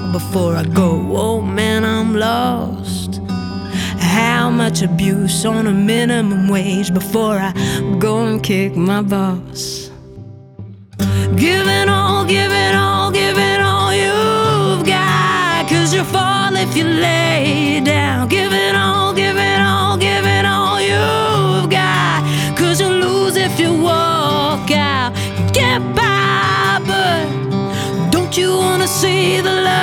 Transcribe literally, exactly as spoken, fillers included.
before I go. Oh man, I'm lost. How much abuse on a minimum wage before I go and kick my boss? Give it all, give it all, give it all you've got, 'cause you'll fall if you lay down. Give it all, give it all, give it all you've got, 'cause you'll lose if you walk out. Get by, but don't you wanna see the